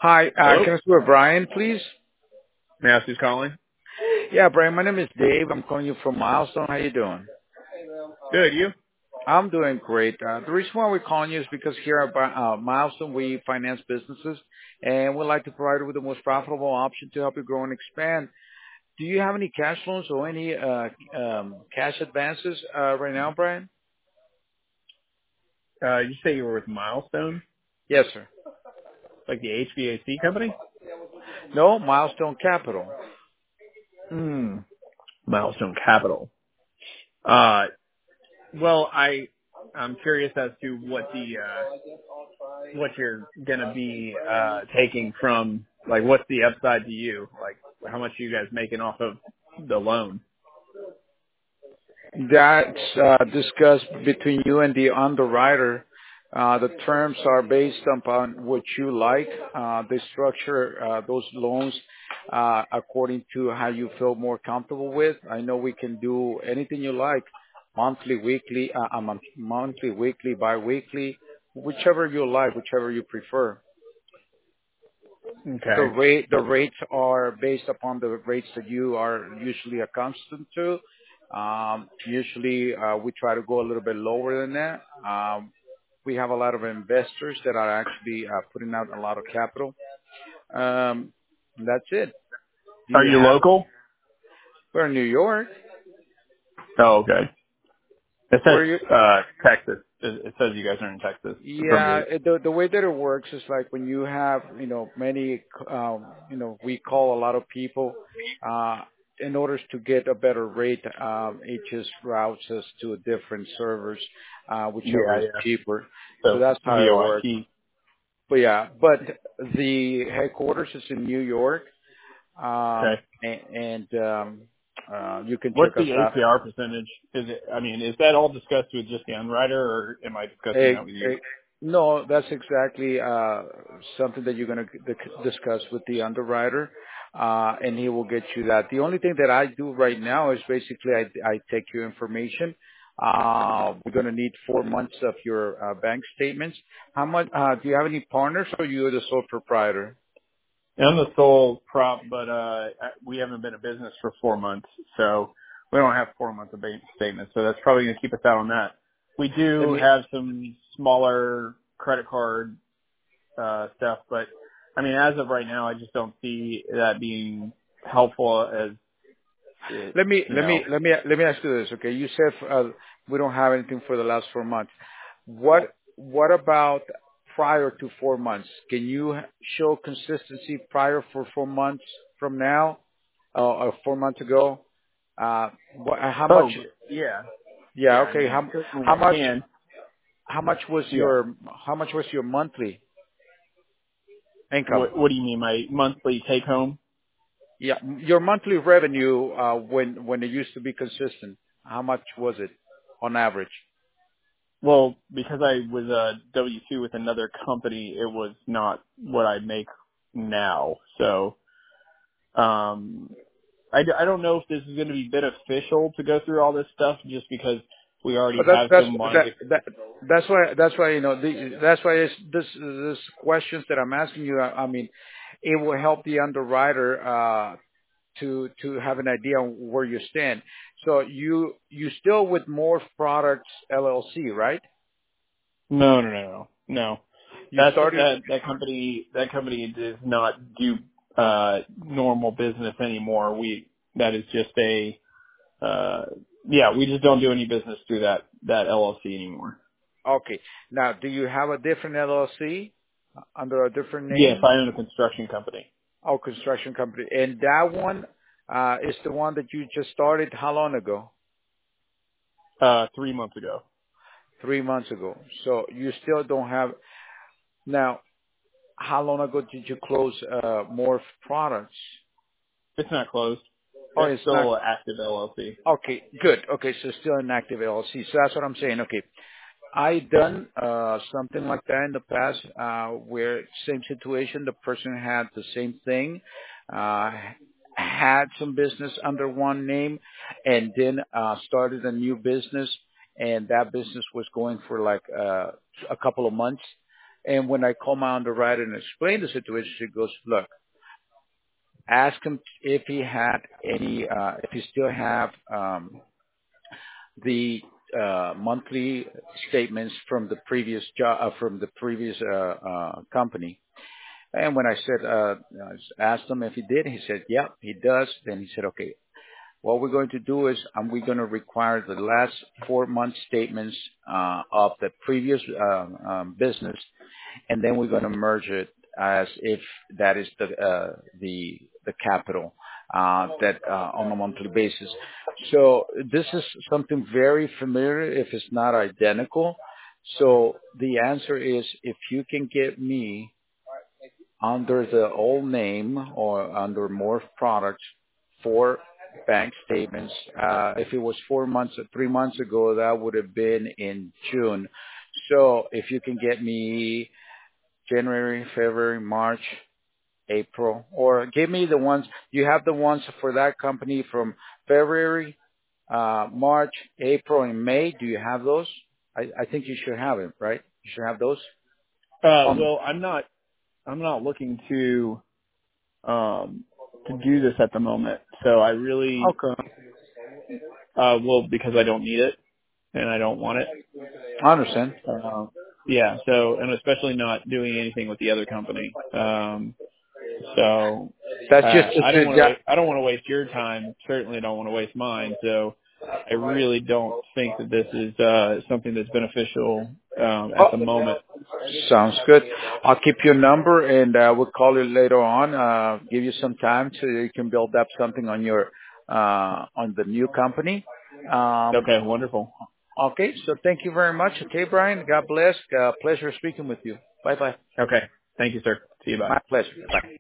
Hi, Hello? can I speak with Brian, please? May I ask who's calling? Yeah, Brian, my name is Dave. I'm calling you from Milestone. How you doing? Good, you? I'm doing great. The reason why we're calling you is because here at Milestone, we finance businesses, and we'd like to provide you with the most profitable option to help you grow and expand. Do you have any cash loans or any cash advances right now, Brian? You say you were with Milestone? Yes, sir. Like the HVAC company? No, Milestone Capital. Hmm. Milestone Capital. Uh, well, I'm curious as to what you're gonna be, taking from, like, what's the upside to you? Like, how much are you guys making off of the loan? That's discussed between you and the underwriter. The terms are based upon what you like. They structure those loans according to how you feel more comfortable with. I know we can do anything you like, monthly, weekly, monthly, weekly, bi-weekly, whichever you like, whichever you prefer. Okay. The rates are based upon the rates that you are usually accustomed to. Usually, we try to go a little bit lower than that. We have a lot of investors that are actually putting out a lot of capital. That's it. Do Are you you have? local? We're in New York. Oh, okay. It says, Where are you? Texas. It says you guys are in Texas from Yeah, your, the way that it works is like when you have, many, we call a lot of people, uh, in order to get a better rate, it just routes us to different servers, whichever yeah, is yeah. cheaper. So So, that's how it works. VOIP. But yeah, but the headquarters is in New York, Okay. and you can What's check the us out. APR percentage? Is that all discussed with just the underwriter, or am I discussing Eh, that with you? eh, No, that's exactly something that you're going to discuss with the underwriter, and he will get you that. The only thing that I do right now is basically I take your information. We're going to need 4 months of your bank statements. How much? Do you have any partners, or you're the sole proprietor? I'm the sole prop, but we haven't been in business for 4 months, so we don't have 4 months of bank statements. So that's probably going to keep us out on that. We Let do me have some smaller credit card stuff, but I mean, as of right now, I just don't see that being helpful as it, let me you let know. me let me let me ask you this. Okay, you said we don't have anything for the last 4 months. What about prior to 4 months? Can you show consistency prior for 4 months from now, or 4 months ago? How much? Oh, yeah. Yeah, Yeah, I okay. mean, How certainly how I much? can. Yeah. How much was your monthly income? What do you mean, my monthly take home? Yeah, your monthly revenue when it used to be consistent. How much was it on average? Well, because I was a W-2 with another company, it was not what I make now. So, I don't know if this is going to be beneficial to go through all this stuff just because we already But that's have that's some lines. that, that that's why that's why this questions that I'm asking you. I mean, it will help the underwriter to have an idea on where you stand. So you still with More Products LLC, right? No. You That's started. that company does not do normal business anymore. That is just a uh yeah, we just don't do any business through that LLC anymore. Okay. Now, do you have a different LLC under a different Yes, name? I own a construction company. Oh, construction company. And that one is the one that you just started how long ago? 3 months ago. 3 months ago. So you still don't have. Now, how long ago did you close Morph Products? It's not closed. Oh, It's it's not. still an active LLC. Okay, good. Okay, so still an active LLC. So that's what I'm saying. Okay, I done something like that in the past, where same situation, the person had the same thing, uh, had some business under one name, and then started a new business, and that business was going for like a couple of months, And when I call my underwriter and explain the situation, she goes, look, ask him if he had any, if he still have the monthly statements from the previous job, from the previous company. And when I said, I asked him if he did, he said, yeah, he does. Then he said, okay, what we're going to do is we're going to require the last 4 month statements of the previous business, and then we're going to merge it as if that is the capital that on a monthly basis. So this is something very familiar if it's not identical. So the answer is if you can get me under the old name or under Morph Products for bank statements. If it was 4 months or 3 months ago, that would have been in June. So if you can get me January, February, March, April, or give me the ones, you have the ones for that company from February, March, April, and May. Do you have those? I think you should have it, right? You should have those. Well, I'm not looking to do this at the moment. So I really, Okay. well, because I don't need it and I don't want it. I understand. Yeah. So, and especially not doing anything with the other company. So That's just I don't want to waste your time. Certainly don't want to waste mine. So I really don't think that this is something that's beneficial at the moment. Sounds good. I'll keep your number and we'll call you later on. Give you some time so you can build up something on your on the new company. Okay, wonderful. Okay, so thank you very much. Okay, Brian. God bless. Pleasure speaking with you. Bye bye. Okay, thank you, sir. See you. Bye. My pleasure. Bye.